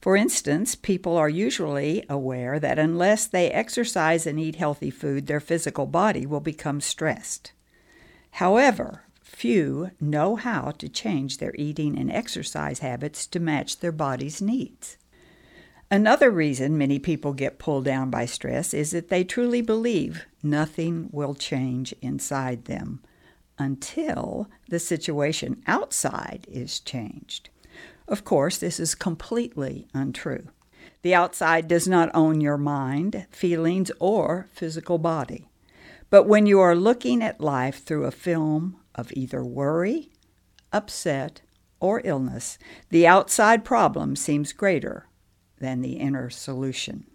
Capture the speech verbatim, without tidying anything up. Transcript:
For instance, people are usually aware that unless they exercise and eat healthy food, their physical body will become stressed. However, few know how to change their eating and exercise habits to match their body's needs. Another reason many people get pulled down by stress is that they truly believe nothing will change inside them until the situation outside is changed. Of course, this is completely untrue. The outside does not own your mind, feelings, or physical body. But when you are looking at life through a film of either worry, upset, or illness, the outside problem seems greater than the inner solution.